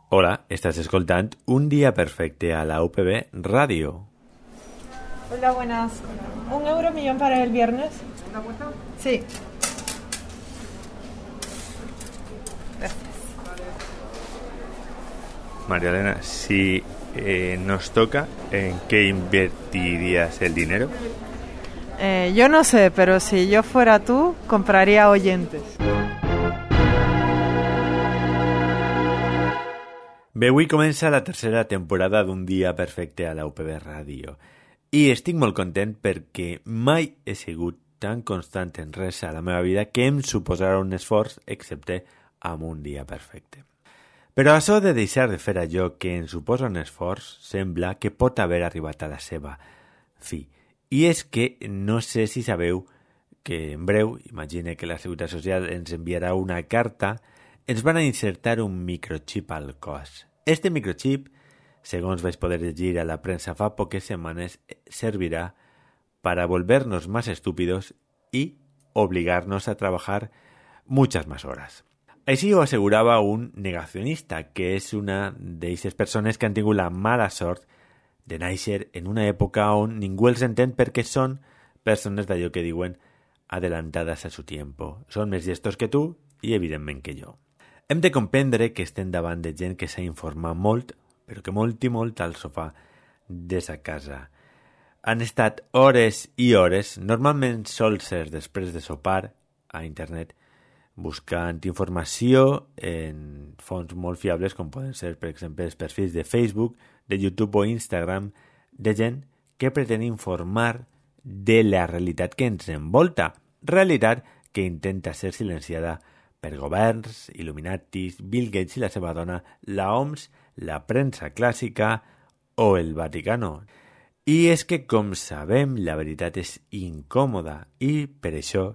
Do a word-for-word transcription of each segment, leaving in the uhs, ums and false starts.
Hola, estás escoltant Un Día Perfecte a la U P B Radio. Hola, buenas. ¿Un euro millón para el viernes? ¿Una cuenta? Sí. Gracias. María Elena, si eh, nos toca, ¿en qué invertirías el dinero? Eh, yo no sé, pero si yo fuera tú, compraría oyentes. Bé, avui comença la tercera temporada d'Un Dia Perfecte a la U P B Ràdio. I estic molt content perquè mai he sigut tan constant en res a la meva vida que em suposarà un esforç, excepte amb un dia perfecte. Però això de deixar de fer allò que ens suposa un esforç sembla que pot haver arribat a la seva fi. I és que no sé si sabeu que en breu, imagine que la Seguretat Social ens enviarà una carta, ens van a insertar un microchip al cos. Este microchip, segons vaig poder llegir a la premsa fa poques setmanes, servirá para volvernos más estúpidos y obligarnos a trabajar muchas más horas. Així ho assegurava un negacionista, que és una d'aquestes persones que han tingut la mala sort de néixer en una època on ningú els entén perquè són persones d'allò que diuen adelantades a su tiempo. Són més llestos que tu i, evidentment, que jo. Hem de comprendre que estem davant de gent que s'ha informat molt, però que molt i molt al sofà de sa casa. Han estat hores i hores, normalment sol ser després de sopar, a internet, buscant informació en fonts molt fiables, com poden ser, per exemple, els perfils de Facebook, de YouTube o Instagram, de gent que pretén informar de la realitat que ens envolta, realitat que intenta ser silenciada per governs, Illuminatis, Bill Gates i la seva dona, la O M S, la premsa clàssica o el Vaticano. I és que, com sabem, la veritat és incòmoda i per això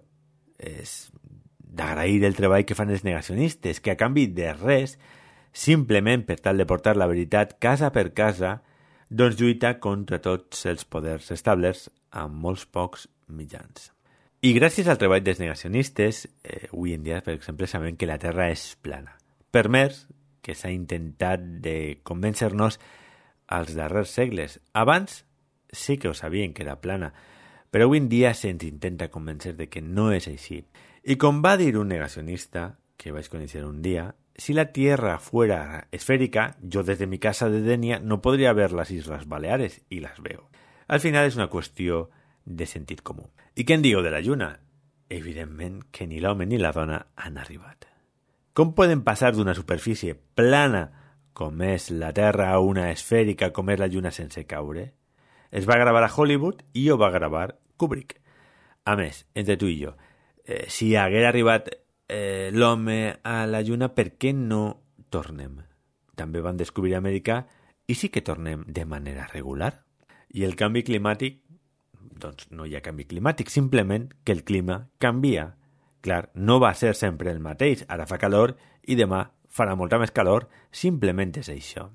és d'agrair el treball que fan els negacionistes, que a canvi de res, simplement per tal de portar la veritat casa per casa, doncs lluita contra tots els poders establerts amb molts pocs mitjans. I gràcies al treball dels negacionistes, eh, avui en dia, per exemple, sabem que la Terra és plana. Per més que s'ha intentat de convèncer-nos als darrers segles. Abans sí que ho sabien que era plana, però avui en dia se'ns intenta convèncer de que no és així. I com va dir un negacionista, que vaig conèixer un dia, si la Tierra fuera esférica, yo desde mi casa de Denia no podría ver las Islas Baleares, y las veo. Al final és una qüestió de sentit comú. I què en diu de la Lluna? Evidentment que ni l'home ni la dona han arribat. Com poden passar d'una superfície plana com és la Terra a una esfèrica com és la Lluna sense caure? Es va gravar a Hollywood i ho va gravar Kubrick. A més, entre tu i jo, eh, si haguera arribat eh, l'home a la Lluna, per què no tornem? També van descobrir Amèrica i sí que tornem de manera regular. I el canvi climàtic? Doncs no hi ha canvi climàtic, simplement que el clima canvia. Clar, no va ser sempre el mateix, ara fa calor i demà farà molta més calor, simplement és això.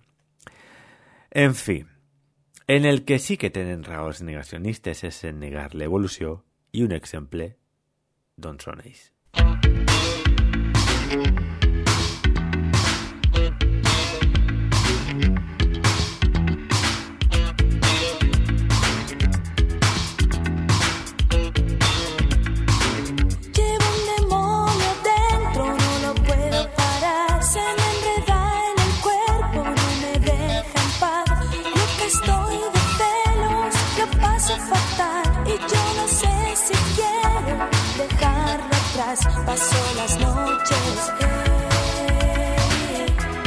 En fi, en el que sí que tenen raó els negacionistes és en negar l'evolució i un exemple, doncs són ells. Paso las noches eh,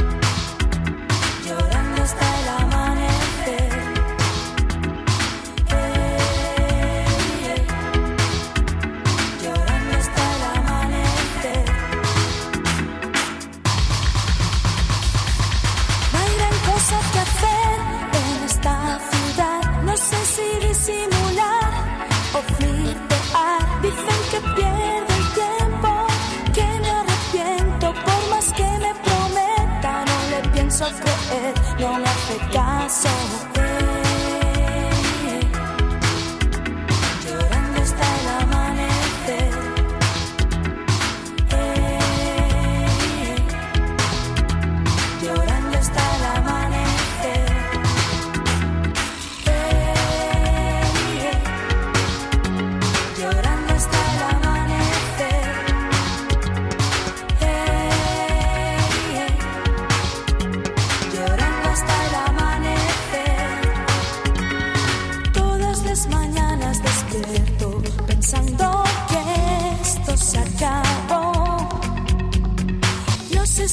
llorando hasta el amanecer eh, llorando hasta el amanecer. No hay gran cosa que hacer en esta ciudad, no sé si disimular o flirtear. Dicen que pierdo el tiempo, que me arrepiento, por más que me prometa, no le pienso creer, no me hace caso. Eh, llorando hasta el amanecer. Eh, llorando hasta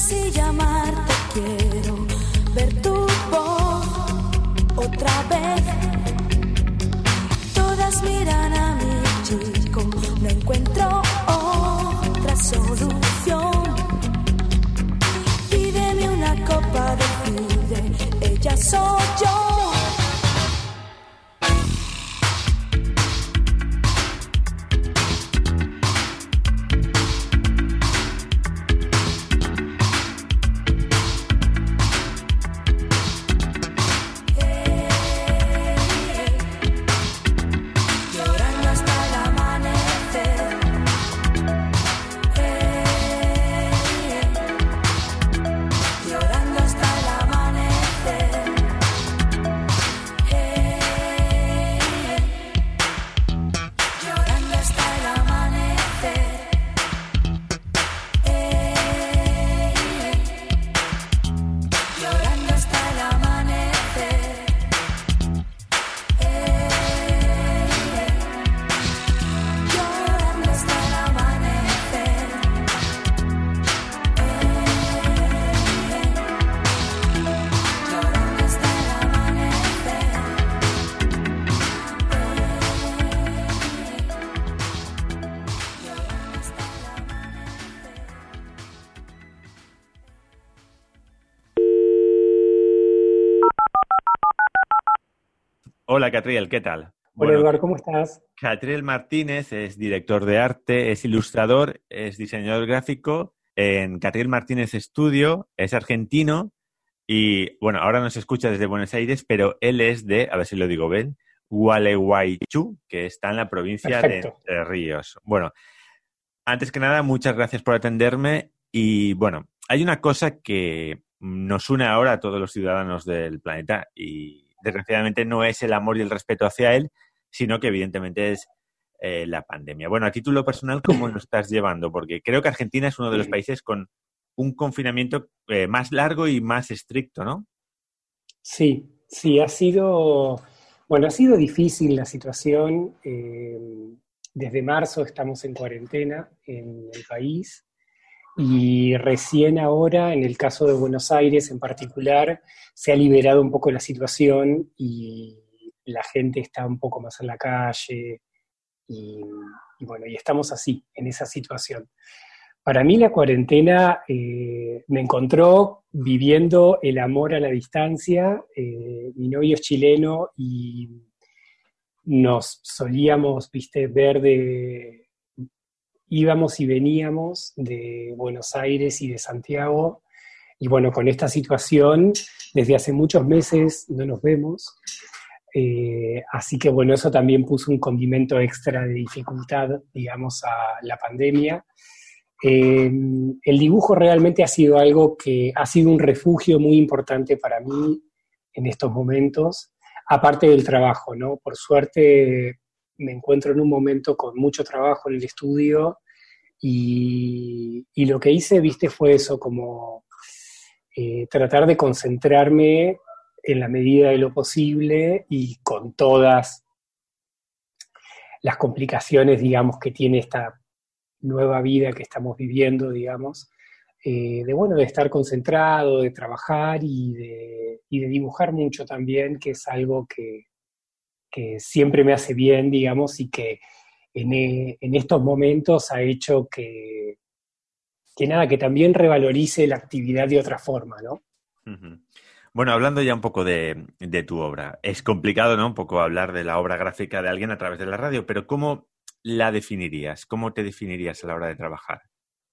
si llamarte, quiero ver tu voz otra vez. Todas miran a mi chico, no encuentro otra solución. Pídeme una copa de fide, ella soy yo. Hola, Catriel, ¿qué tal? Hola, Bueno, Eduardo, ¿cómo estás? Catriel Martínez es director de arte, es ilustrador, es diseñador gráfico en Catriel Martínez Studio, es argentino y, bueno, ahora nos escucha desde Buenos Aires, pero él es de, a ver si lo digo bien, Gualeguaychú, que está en la provincia Perfecto. de Entre Ríos. Bueno, antes que nada, muchas gracias por atenderme y, bueno, hay una cosa que nos une ahora a todos los ciudadanos del planeta y desgraciadamente no es el amor y el respeto hacia él, sino que evidentemente es eh, la pandemia. Bueno, a título personal, ¿cómo lo estás llevando? Porque creo que Argentina es uno de los países con un confinamiento eh, más largo y más estricto, ¿no? Sí, sí, ha sido, bueno, ha sido difícil la situación. eh, desde marzo estamos en cuarentena en el país y recién ahora, en el caso de Buenos Aires en particular, se ha liberado un poco la situación y la gente está un poco más en la calle y, y bueno, y estamos así, en esa situación. Para mí la cuarentena eh, me encontró viviendo el amor a la distancia. Eh, mi novio es chileno y nos solíamos, viste, ver de... íbamos y veníamos de Buenos Aires y de Santiago. Y bueno, con esta situación, desde hace muchos meses no nos vemos. Eh, así que bueno, eso también puso un condimento extra de dificultad, digamos, a la pandemia. Eh, el dibujo realmente ha sido algo que ha sido un refugio muy importante para mí en estos momentos, aparte del trabajo, ¿no? Por suerte me encuentro en un momento con mucho trabajo en el estudio y, y lo que hice, viste, fue eso, como eh, tratar de concentrarme en la medida de lo posible y con todas las complicaciones, digamos, que tiene esta nueva vida que estamos viviendo, digamos, eh, de bueno, de estar concentrado, de trabajar y de, y de dibujar mucho también, que es algo que, que siempre me hace bien, digamos, y que en, eh, en estos momentos ha hecho que, que nada, que también revalorice la actividad de otra forma, ¿no? Uh-huh. Bueno, hablando ya un poco de, de tu obra, es complicado, ¿no? Un poco hablar de la obra gráfica de alguien a través de la radio, pero ¿cómo la definirías? ¿Cómo te definirías a la hora de trabajar?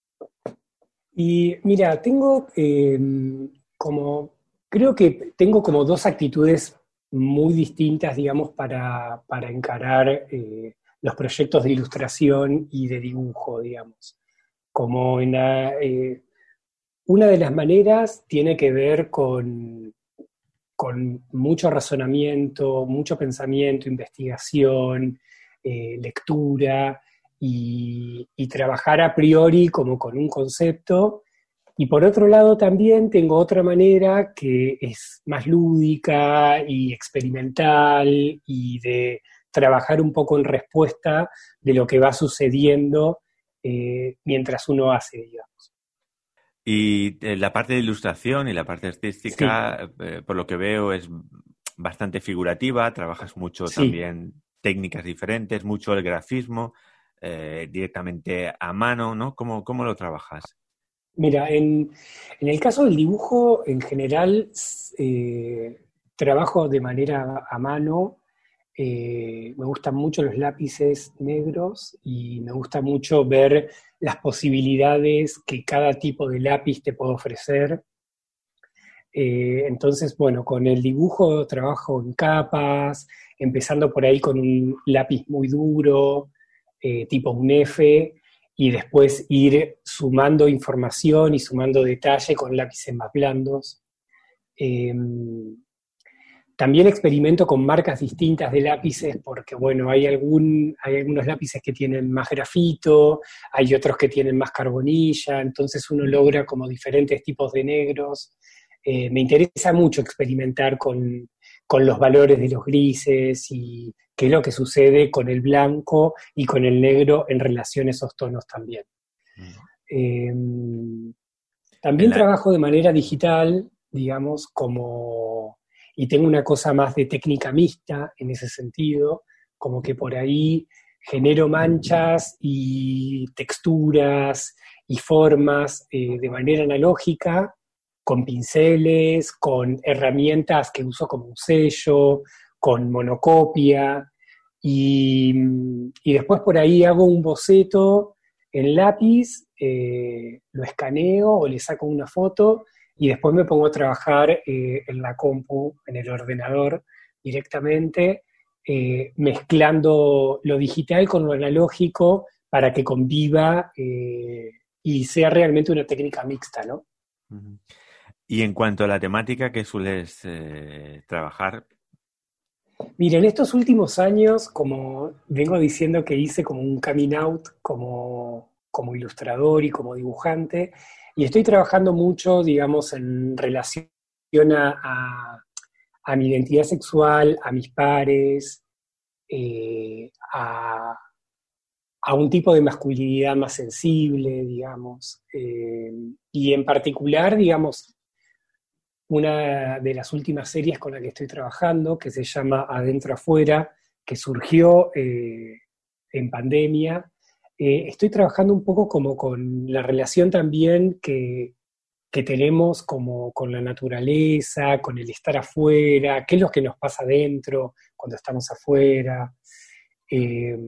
Y mira, tengo eh, como, creo que tengo como dos actitudes muy distintas, digamos, para, para encarar eh, los proyectos de ilustración y de dibujo, digamos. Como en la, eh, una de las maneras tiene que ver con, con mucho razonamiento, mucho pensamiento, investigación, eh, lectura, y, y trabajar a priori como con un concepto. Y por otro lado también tengo otra manera que es más lúdica y experimental y de trabajar un poco en respuesta de lo que va sucediendo eh, mientras uno hace, digamos. Y eh, la parte de ilustración y la parte artística, Sí, eh, por lo que veo, es bastante figurativa. Trabajas mucho sí. también técnicas diferentes, mucho el grafismo, eh, directamente a mano, ¿no? ¿Cómo, cómo lo trabajas? Mira, en, en el caso del dibujo, en general, s- eh, trabajo de manera a mano. Eh, me gustan mucho los lápices negros y me gusta mucho ver las posibilidades que cada tipo de lápiz te puede ofrecer. Eh, entonces, bueno, con el dibujo trabajo en capas, empezando por ahí con un lápiz muy duro, eh, tipo un F, y después ir sumando información y sumando detalle con lápices más blandos. Eh, También experimento con marcas distintas de lápices porque, bueno, hay, algún, hay algunos lápices que tienen más grafito, hay otros que tienen más carbonilla, entonces uno logra como diferentes tipos de negros. Eh, me interesa mucho experimentar con, con los valores de los grises y qué es lo que sucede con el blanco y con el negro en relación a esos tonos también. Mm. Eh, En También la, trabajo de manera digital, digamos, como, y tengo una cosa más de técnica mixta en ese sentido, como que por ahí genero manchas y texturas y formas eh, de manera analógica, con pinceles, con herramientas que uso como un sello, con monocopia, y, y después por ahí hago un boceto en lápiz, eh, lo escaneo o le saco una foto y después me pongo a trabajar eh, en la compu, en el ordenador directamente, eh, mezclando lo digital con lo analógico para que conviva eh, y sea realmente una técnica mixta, ¿no? Ujú. Y en cuanto a la temática que sueles eh, trabajar, Mira, en estos últimos años, como vengo diciendo que hice como un coming out como, como ilustrador y como dibujante, y estoy trabajando mucho, digamos, en relación a, a- a mi identidad sexual, a mis pares, eh, a, a un tipo de masculinidad más sensible, digamos, eh, y en particular, digamos, una de las últimas series con la que estoy trabajando, que se llama Adentro Afuera, que surgió eh, en pandemia. Eh, estoy trabajando un poco como con la relación también que, que tenemos como con la naturaleza, con el estar afuera, qué es lo que nos pasa adentro cuando estamos afuera. Eh,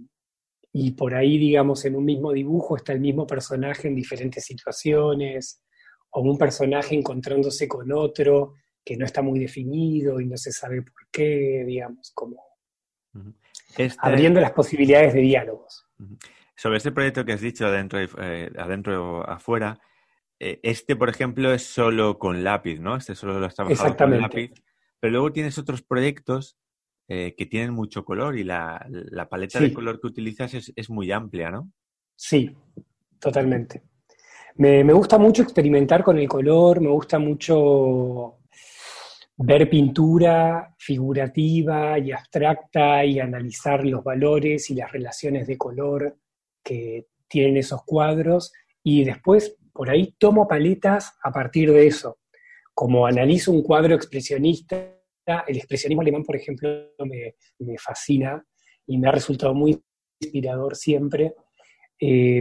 y por ahí, digamos, en un mismo dibujo está el mismo personaje en diferentes situaciones, o un personaje encontrándose con otro que no está muy definido y no se sabe por qué, digamos, como ujú, este, abriendo las posibilidades de diálogos. ujú, sobre este proyecto que has dicho adentro, y, eh, adentro o afuera, eh, este, por ejemplo, es solo con lápiz, ¿no? Este solo lo has trabajado con Exactamente. lápiz, pero luego tienes otros proyectos eh, que tienen mucho color y la, la paleta de Sí, color que utilizas es, es muy amplia, ¿no? sí, totalmente. Me, me gusta mucho experimentar con el color, me gusta mucho ver pintura figurativa y abstracta y analizar los valores y las relaciones de color que tienen esos cuadros y después por ahí tomo paletas a partir de eso. Como analizo un cuadro expresionista, el expresionismo alemán, por ejemplo, me, me fascina y me ha resultado muy inspirador siempre. Eh,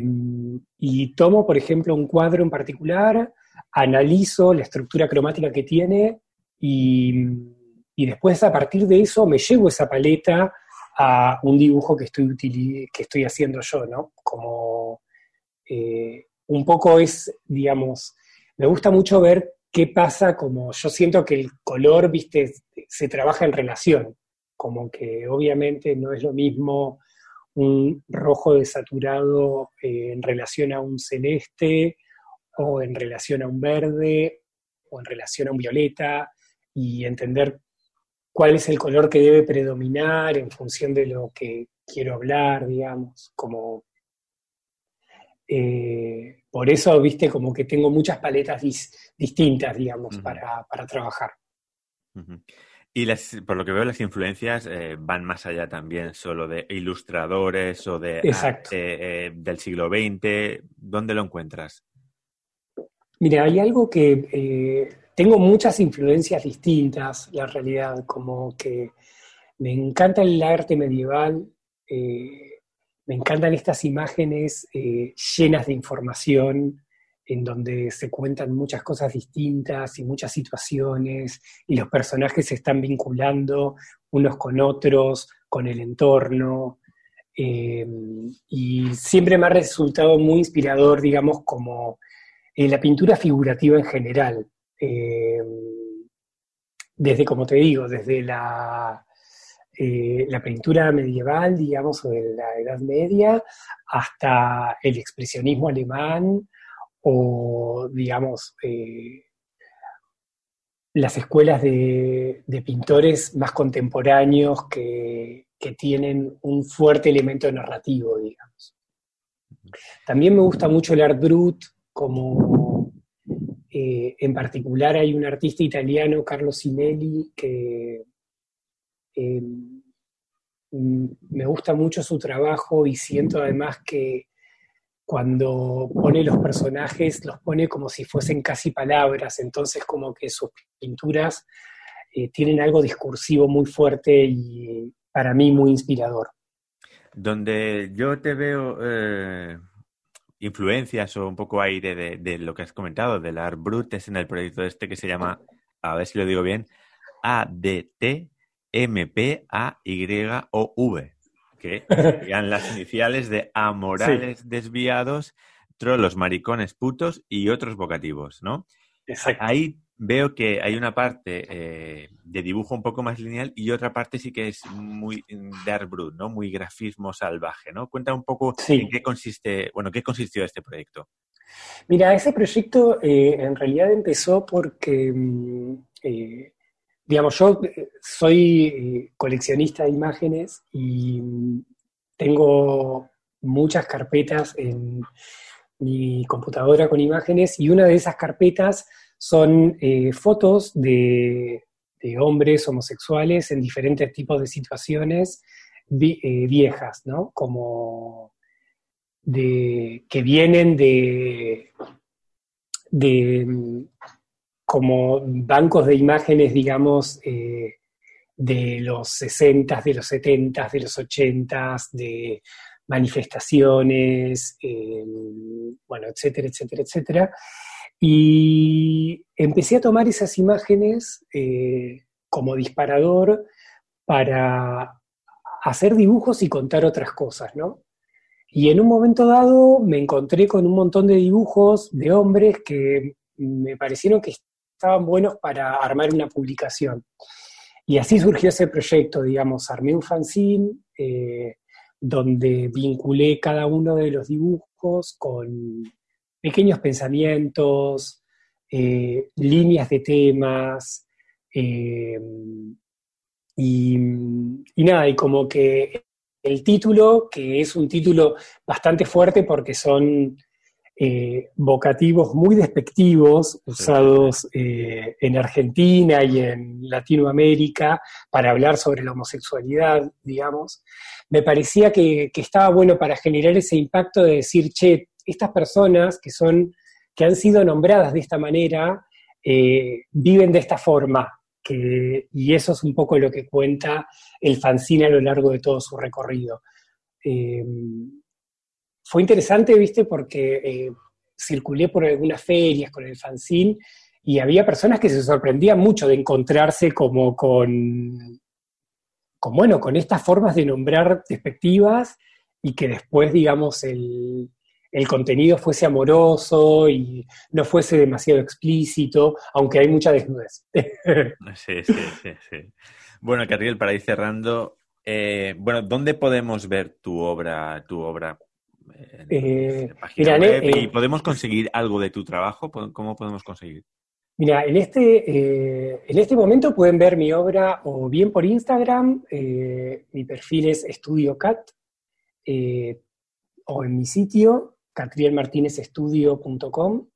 y tomo, por ejemplo, un cuadro en particular, analizo la estructura cromática que tiene y, y después a partir de eso me llevo esa paleta a un dibujo que estoy, utili- que estoy haciendo yo, ¿no? Como eh, un poco es, digamos, me gusta mucho ver qué pasa, como yo siento que el color, viste, se trabaja en relación, como que obviamente no es lo mismo un rojo desaturado eh, en relación a un celeste o en relación a un verde o en relación a un violeta y entender cuál es el color que debe predominar en función de lo que quiero hablar, digamos, como eh, por eso, viste, como que tengo muchas paletas dis- distintas, digamos, Ujú, para, para trabajar. ujú. Y las, por lo que veo, las influencias eh, van más allá también, solo de ilustradores o de Exacto. arte eh, del siglo veinte. ¿Dónde lo encuentras? Mira, hay algo que eh, tengo muchas influencias distintas, la realidad, como que me encanta el arte medieval, eh, me encantan estas imágenes eh, llenas de información, en donde se cuentan muchas cosas distintas y muchas situaciones, y los personajes se están vinculando unos con otros, con el entorno, eh, y siempre me ha resultado muy inspirador, digamos, como eh, la pintura figurativa en general. Eh, desde, como te digo, desde la, eh, la pintura medieval, digamos, o de la Edad Media, hasta el expresionismo alemán, o, digamos, eh, las escuelas de, de pintores más contemporáneos que, que tienen un fuerte elemento narrativo, digamos. También me gusta mucho el Art Brut, como eh, en particular hay un artista italiano, Carlo Sinelli, que eh, me gusta mucho su trabajo y siento además que cuando pone los personajes, los pone como si fuesen casi palabras, entonces como que sus pinturas eh, tienen algo discursivo muy fuerte y para mí muy inspirador. Donde yo te veo eh, influencias o un poco aire de, de lo que has comentado, del Art Brut, es en el proyecto este que se llama, a ver si lo digo bien, A D T M P A Y O V. Que serían las iniciales de amorales sí. desviados, trolos, maricones, putos y otros vocativos, ¿no? Exacto. Ahí veo que hay una parte eh, de dibujo un poco más lineal y otra parte sí que es muy de Art Brut, ¿no? Muy grafismo salvaje, ¿no? Cuenta un poco sí. en qué consiste, bueno, qué consistió este proyecto. Mira, ese proyecto eh, en realidad empezó porque eh, digamos, yo soy coleccionista de imágenes y tengo muchas carpetas en mi computadora con imágenes y una de esas carpetas son eh, fotos de, de hombres homosexuales en diferentes tipos de situaciones vi, eh, viejas, ¿no? Como de, que vienen de... de como bancos de imágenes, digamos, eh, de los sesentas, de los setentas, de los ochentas, de manifestaciones, eh, bueno, etcétera, etcétera, etcétera. Y empecé a tomar esas imágenes eh, como disparador para hacer dibujos y contar otras cosas, ¿no? Y en un momento dado me encontré con un montón de dibujos de hombres que me parecieron que estaban buenos para armar una publicación. Y así surgió ese proyecto, digamos, armé un fanzine eh, donde vinculé cada uno de los dibujos con pequeños pensamientos, eh, líneas de temas, eh, y, y nada, y como que el título, que es un título bastante fuerte porque son Eh, vocativos muy despectivos usados eh, en Argentina y en Latinoamérica para hablar sobre la homosexualidad, digamos, me parecía que, que estaba bueno para generar ese impacto de decir, che, estas personas que son, que han sido nombradas de esta manera, eh, viven de esta forma, que, y eso es un poco lo que cuenta el fanzine a lo largo de todo su recorrido. Eh, Fue interesante, viste, porque eh, circulé por algunas ferias con el fanzine y había personas que se sorprendían mucho de encontrarse como con, con, bueno, con estas formas de nombrar despectivas y que después, digamos, el, el contenido fuese amoroso y no fuese demasiado explícito, aunque hay mucha desnudez. Sí, sí, sí, sí. Bueno, Carriel, para ir cerrando, eh, bueno, ¿dónde podemos ver tu obra, tu obra? En eh, la página mira, web, eh, ¿y podemos conseguir algo de tu trabajo? ¿Cómo podemos conseguir? Mira, en este, eh, en este momento pueden ver mi obra o bien por Instagram, eh, mi perfil es EstudioCat, eh, o en mi sitio, catriel martinez estudio punto com,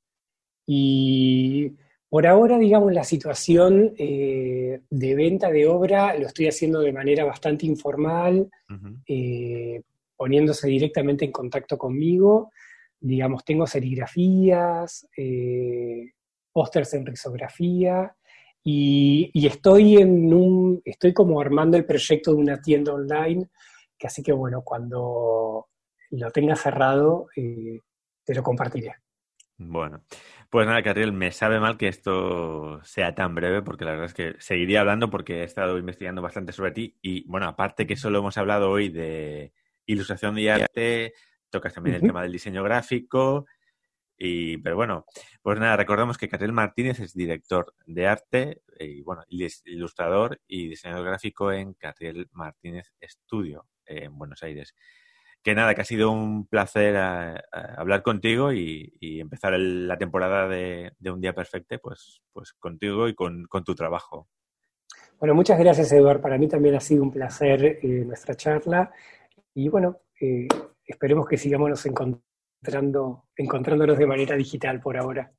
y por ahora, digamos, la situación eh, de venta de obra lo estoy haciendo de manera bastante informal, uh-huh. eh, poniéndose directamente en contacto conmigo, digamos, tengo serigrafías, eh, pósters en risografía, y, y estoy en un, estoy como armando el proyecto de una tienda online, que así que bueno, cuando lo tenga cerrado, eh, te lo compartiré. Bueno, pues nada, Catriel, me sabe mal que esto sea tan breve, porque la verdad es que seguiría hablando porque he estado investigando bastante sobre ti y, bueno, aparte que solo hemos hablado hoy de ilustración y arte, tocas también uh-huh. el tema del diseño gráfico y, pero bueno, pues nada, recordamos que Catriel Martínez es director de arte y, bueno, ilustrador y diseñador gráfico en Catriel Martínez Studio en Buenos Aires. Que nada, que ha sido un placer a, a hablar contigo y, y empezar el, la temporada de, de Un Día Perfecte, pues, pues contigo y con, con tu trabajo. Bueno, muchas gracias, Eduard. Para mí también ha sido un placer eh, nuestra charla. Y bueno, eh, esperemos que sigamos encontrando, encontrándonos de manera digital por ahora.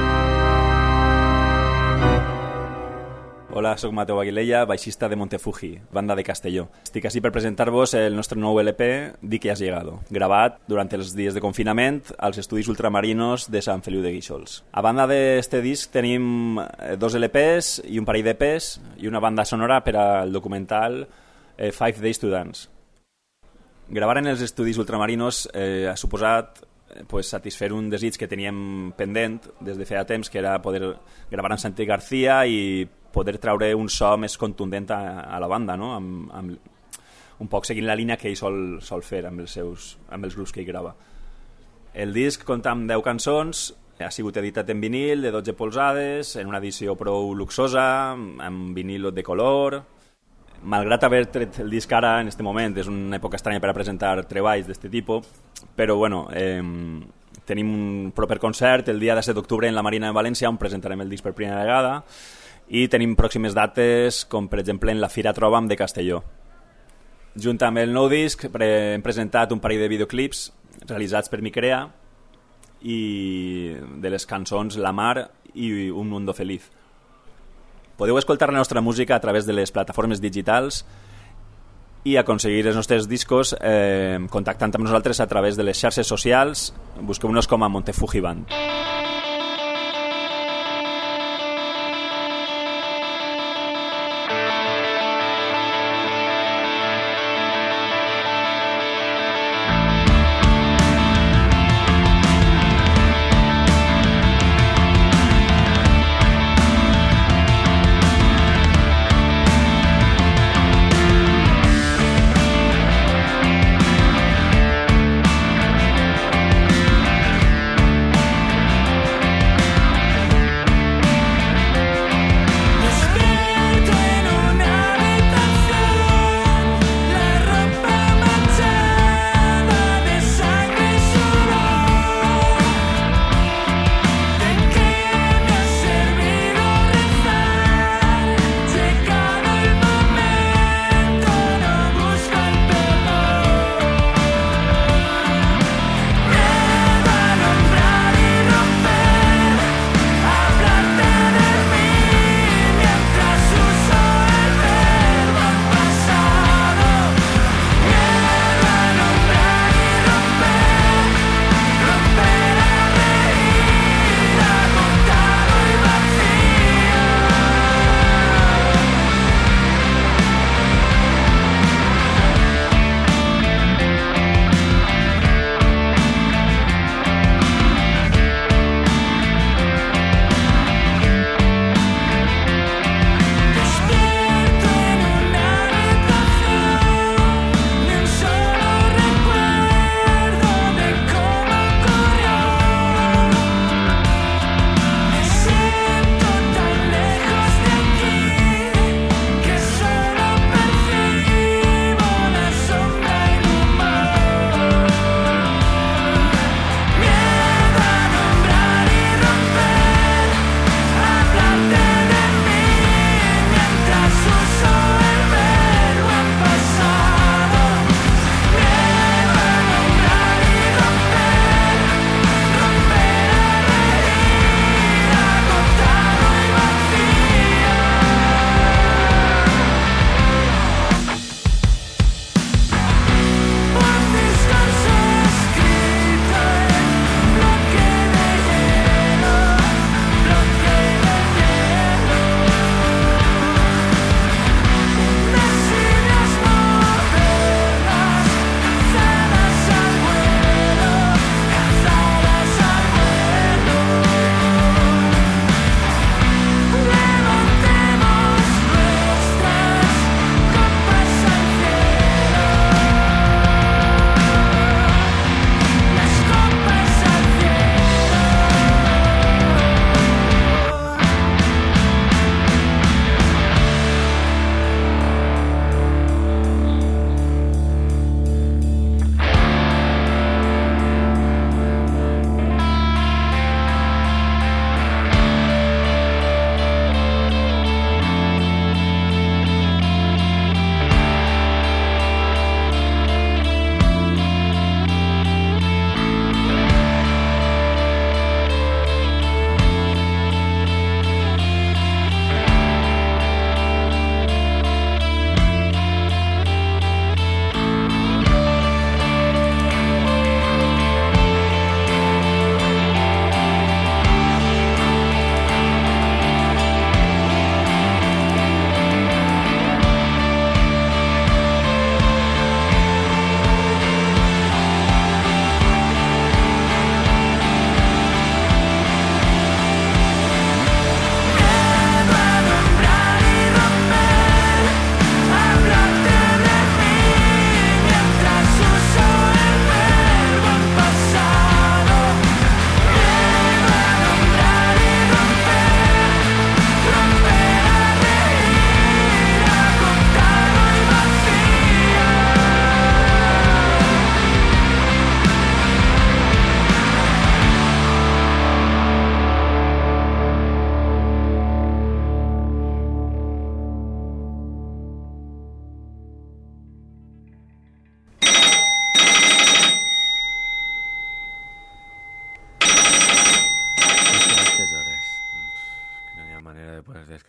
Hola, soc Mateu Aguilella, baixista de Montefuji, banda de Castelló. Estic ací per presentar-vos el nostre nou L P, Di que has llegado, gravat durant els dies de confinament als estudis ultramarinos de Sant Feliu de Guíxols. A banda d'este disc tenim dos L Ps i un parell d'E Ps i una banda sonora per al documental eh, Five Days to Dance. Gravar en els estudis ultramarinos eh, ha suposat pues, satisfer un desig que teníem pendent des de feia temps, que era poder gravar amb Santi García i poder traure un so més contundent a, a la banda, no? amb, amb, un poc seguint la línia que ell sol, sol fer amb els, seus, amb els grups que ell grava. El disc compta amb deu cançons, ha sigut editat en vinil de dotze polzades, en una edició prou luxosa, amb vinil de color. Malgrat haver tret el disc ara, en aquest moment, és una època estranya per a presentar treballs d'aquest tipus, però bueno, eh, tenim un proper concert el dia disset d'octubre en la Marina de València, on presentarem el disc per primera vegada, i tenim pròximes dates, com per exemple en la Fira Trobam de Castelló. Junt amb el nou disc hem presentat un parell de videoclips realitzats per Micrea i de les cançons La Mar i Un Mundo Feliz. Podeu escoltar la nostra música a través de les plataformes digitals i aconseguir els nostres discos eh, contactant amb nosaltres a través de les xarxes socials. Busqueu-nos com a Montefuji Band.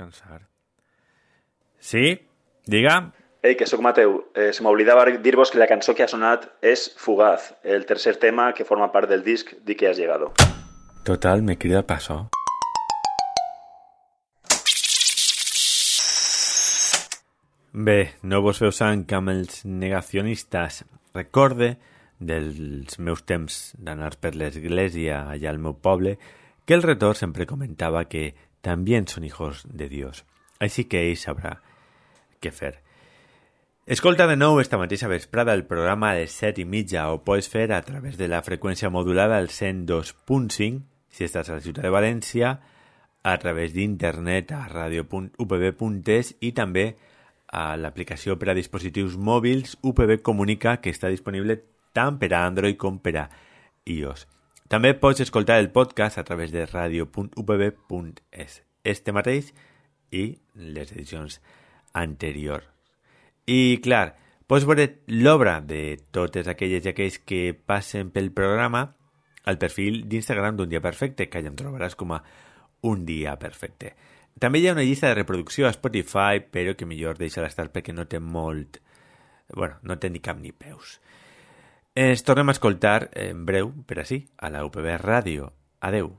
descansar. Sí? Diga? Ei, que sóc Mateu. Eh, se m'oblidava dir-vos que la cançó que ha sonat és Fugaz, el tercer tema que forma part del disc Di que has llegado. Total, me crida paso. Bé, no vos feu sang amb els negacionistes. Recorde dels meus temps d'anar per l'església allà al meu poble que el retor sempre comentava que també són hijos de Dios. Així que ell sabrà què fer. Escolta de nou esta mateixa vesprada el programa a les set i mitja o pots fer a través de la freqüència modulada al cent dos punt cinc si estàs a la ciutat de València, a través d'internet a radio punt u p b punt es i també a l'aplicació per a dispositius mòbils U P B Comunica, que està disponible tant per a Android com per a iOS. També pots escoltar el podcast a través de radio punt u p b punt es, este mateix i les edicions anteriors. I, clar, pots veure l'obra de totes aquelles i aquells que passen pel programa al perfil d'Instagram d'Un Dia Perfecte, que allà em trobaràs com a Un Dia Perfecte. També hi ha una llista de reproducció a Spotify, però que millor deixa-la estar perquè no té molt... Bueno, no té ni cap ni peus. Ens tornem a escoltar en breu, per així, a la U P B Ràdio. Adeu.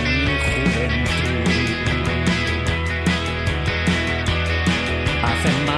Hacen más